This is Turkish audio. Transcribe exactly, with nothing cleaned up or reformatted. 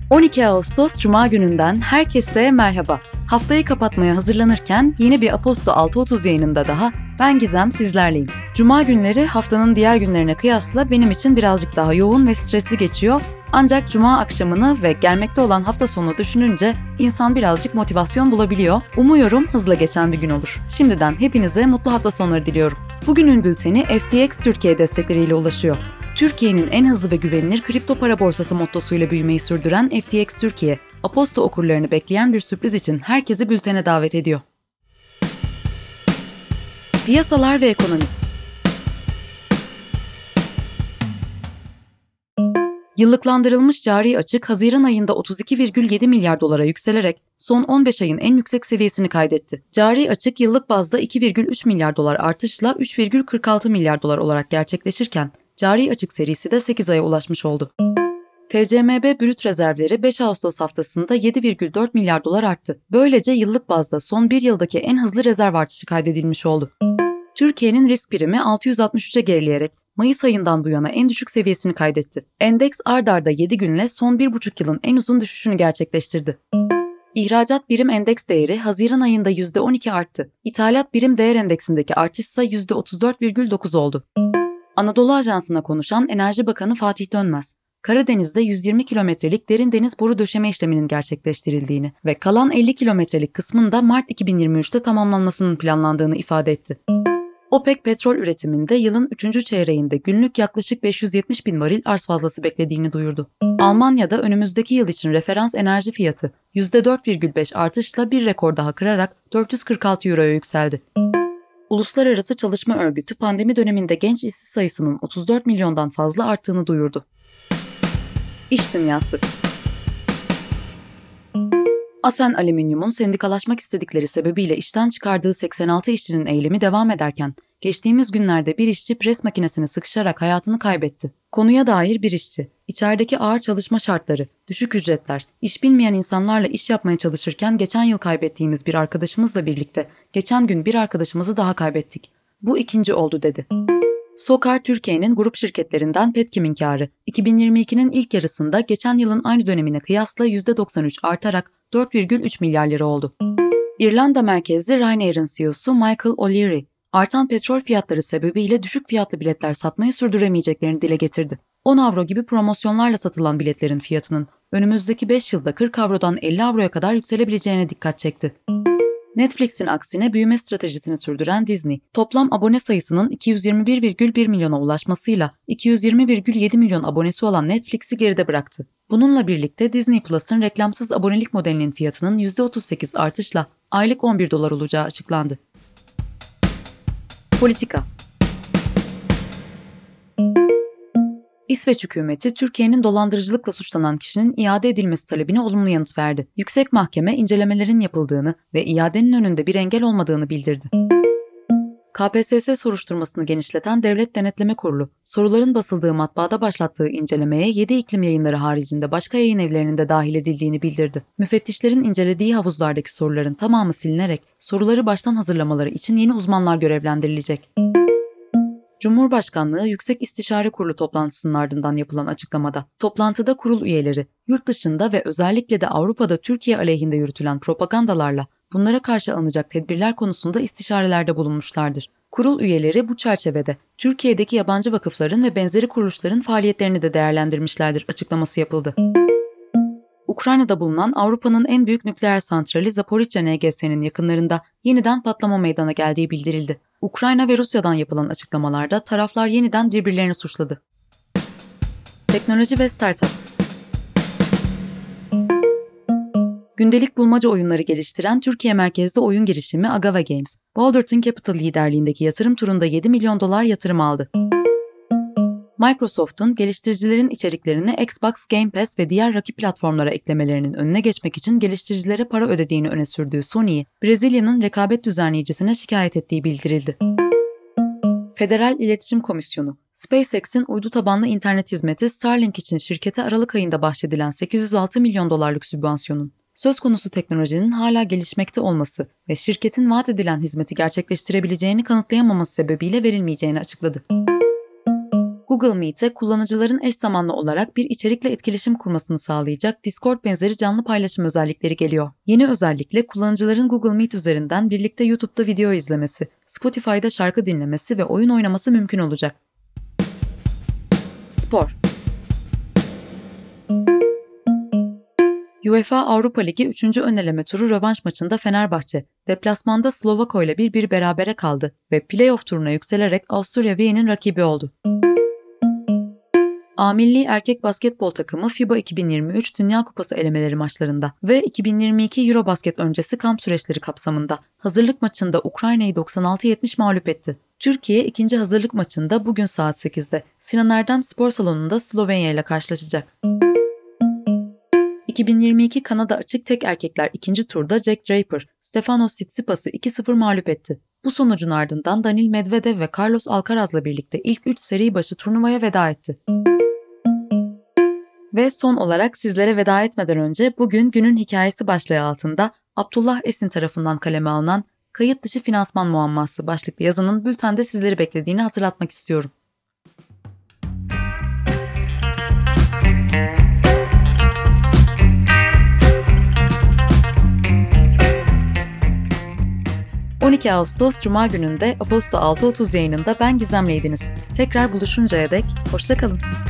on iki Ağustos Cuma gününden herkese merhaba. Haftayı kapatmaya hazırlanırken yeni bir Aposto altı otuz yayınında daha ben Gizem sizlerleyim. Cuma günleri haftanın diğer günlerine kıyasla benim için birazcık daha yoğun ve stresli geçiyor. Ancak Cuma akşamını ve gelmekte olan hafta sonunu düşününce insan birazcık motivasyon bulabiliyor. Umuyorum hızla geçen bir gün olur. Şimdiden hepinize mutlu hafta sonları diliyorum. Bugünün bülteni F T X Türkiye destekleriyle ulaşıyor. Türkiye'nin en hızlı ve güvenilir kripto para borsası mottosuyla büyümeyi sürdüren F T X Türkiye, Aposto okurlarını bekleyen bir sürpriz için herkesi bültene davet ediyor. Piyasalar ve ekonomi. Yıllıklandırılmış cari açık Haziran ayında otuz iki virgül yedi milyar dolara yükselerek son on beş ayın en yüksek seviyesini kaydetti. Cari açık yıllık bazda iki virgül üç milyar dolar artışla üç virgül kırk altı milyar dolar olarak gerçekleşirken, cari açık serisi de sekiz aya ulaşmış oldu. T C M B brüt rezervleri beş Ağustos haftasında yedi virgül dört milyar dolar arttı. Böylece yıllık bazda son bir yıldaki en hızlı rezerv artışı kaydedilmiş oldu. Türkiye'nin risk primi altı yüz altmış üçe gerileyerek Mayıs ayından bu yana en düşük seviyesini kaydetti. Endeks ard arda yedi günle son bir buçuk yılın en uzun düşüşünü gerçekleştirdi. İhracat birim endeks değeri Haziran ayında yüzde on iki arttı. İthalat birim değer endeksindeki artış ise yüzde otuz dört virgül dokuz oldu. Anadolu Ajansı'na konuşan Enerji Bakanı Fatih Dönmez, Karadeniz'de yüz yirmi kilometrelik derin deniz boru döşeme işleminin gerçekleştirildiğini ve kalan elli kilometrelik kısmın da Mart iki bin yirmi üçte tamamlanmasının planlandığını ifade etti. OPEC petrol üretiminde yılın üçüncü çeyreğinde günlük yaklaşık beş yüz yetmiş bin varil arz fazlası beklediğini duyurdu. Almanya'da önümüzdeki yıl için referans enerji fiyatı yüzde dört virgül beş artışla bir rekor daha kırarak dört yüz kırk altı euroya yükseldi. Uluslararası Çalışma Örgütü pandemi döneminde genç işsiz sayısının otuz dört milyondan fazla arttığını duyurdu. İş dünyası. Asen Alüminyum'un sendikalaşmak istedikleri sebebiyle işten çıkardığı seksen altı işçinin eylemi devam ederken, geçtiğimiz günlerde bir işçi pres makinesine sıkışarak hayatını kaybetti. Konuya dair bir işçi, içerideki ağır çalışma şartları, düşük ücretler, iş bilmeyen insanlarla iş yapmaya çalışırken geçen yıl kaybettiğimiz bir arkadaşımızla birlikte geçen gün bir arkadaşımızı daha kaybettik. Bu ikinci oldu dedi. Sokar Türkiye'nin grup şirketlerinden Petkim'in kârı iki bin yirmi ikinin ilk yarısında geçen yılın aynı dönemine kıyasla yüzde doksan üç artarak dört virgül üç milyar lira oldu. İrlanda merkezli Ryanair'ın C E O'su Michael O'Leary, artan petrol fiyatları sebebiyle düşük fiyatlı biletler satmayı sürdüremeyeceklerini dile getirdi. on avro gibi promosyonlarla satılan biletlerin fiyatının önümüzdeki beş yılda kırk avrodan elli avroya kadar yükselebileceğine dikkat çekti. Netflix'in aksine büyüme stratejisini sürdüren Disney, toplam abone sayısının iki yüz yirmi bir virgül bir milyona ulaşmasıyla iki yüz yirmi virgül yedi milyon abonesi olan Netflix'i geride bıraktı. Bununla birlikte Disney Plus'ın reklamsız abonelik modelinin fiyatının yüzde otuz sekiz artışla aylık on bir dolar olacağı açıklandı. Politika. İsveç hükümeti, Türkiye'nin dolandırıcılıkla suçlanan kişinin iade edilmesi talebine olumlu yanıt verdi. Yüksek Mahkeme incelemelerin yapıldığını ve iadenin önünde bir engel olmadığını bildirdi. K P S S soruşturmasını genişleten Devlet Denetleme Kurulu, soruların basıldığı matbaada başlattığı incelemeye yedi iklim yayınları haricinde başka yayın evlerinin de dahil edildiğini bildirdi. Müfettişlerin incelediği havuzlardaki soruların tamamı silinerek soruları baştan hazırlamaları için yeni uzmanlar görevlendirilecek. Cumhurbaşkanlığı Yüksek İstişare Kurulu toplantısının ardından yapılan açıklamada, toplantıda kurul üyeleri, yurt dışında ve özellikle de Avrupa'da Türkiye aleyhinde yürütülen propagandalarla bunlara karşı alınacak tedbirler konusunda istişarelerde bulunmuşlardır. Kurul üyeleri bu çerçevede Türkiye'deki yabancı vakıfların ve benzeri kuruluşların faaliyetlerini de değerlendirmişlerdir açıklaması yapıldı. Ukrayna'da bulunan Avrupa'nın en büyük nükleer santrali Zaporijyia N G S'nin yakınlarında yeniden patlama meydana geldiği bildirildi. Ukrayna ve Rusya'dan yapılan açıklamalarda taraflar yeniden birbirlerini suçladı. Teknoloji ve startup. Gündelik bulmaca oyunları geliştiren Türkiye merkezli oyun girişimi Agava Games, Boulderton Capital liderliğindeki yatırım turunda yedi milyon dolar yatırım aldı. Microsoft'un geliştiricilerin içeriklerini Xbox Game Pass ve diğer rakip platformlara eklemelerinin önüne geçmek için geliştiricilere para ödediğini öne sürdüğü Sony'yi, Brezilya'nın rekabet düzenleyicisine şikayet ettiği bildirildi. Federal İletişim Komisyonu, SpaceX'in uydu tabanlı internet hizmeti Starlink için şirkete Aralık ayında bahşedilen sekiz yüz altı milyon dolarlık sübvansiyonun, söz konusu teknolojinin hala gelişmekte olması ve şirketin vaat edilen hizmeti gerçekleştirebileceğini kanıtlayamaması sebebiyle verilmeyeceğini açıkladı. Google Meet'e kullanıcıların eş zamanlı olarak bir içerikle etkileşim kurmasını sağlayacak Discord benzeri canlı paylaşım özellikleri geliyor. Yeni özellikle kullanıcıların Google Meet üzerinden birlikte YouTube'da video izlemesi, Spotify'da şarkı dinlemesi ve oyun oynaması mümkün olacak. Spor. UEFA Avrupa Ligi üçüncü öneleme turu rövanş maçında Fenerbahçe, deplasmanda Slovako ile bir bir berabere kaldı ve play-off turuna yükselerek Avusturya Viye'nin rakibi oldu. A Milli Erkek Basketbol takımı FIBA iki bin yirmi üç Dünya Kupası elemeleri maçlarında ve iki bin yirmi iki Eurobasket öncesi kamp süreçleri kapsamında hazırlık maçında Ukrayna'yı doksan altı yetmiş mağlup etti. Türkiye ikinci hazırlık maçında bugün saat sekizde Sinan Erdem Spor Salonu'nda Slovenya ile karşılaşacak. iki bin yirmi iki Kanada Açık Tek Erkekler ikinci turda Jack Draper, Stefanos Tsitsipas'ı iki sıfır mağlup etti. Bu sonucun ardından Daniil Medvedev ve Carlos Alcaraz'la birlikte ilk üç seri başı turnuvaya veda etti. Ve son olarak sizlere veda etmeden önce bugün günün hikayesi başlığı altında Abdullah Esin tarafından kaleme alınan Kayıt dışı finansman muamması başlıklı yazının bültende sizleri beklediğini hatırlatmak istiyorum. on iki Ağustos Cuma gününde Aposto altı otuz yayınında ben Gizem'leydiniz. Tekrar buluşuncaya dek hoşça kalın.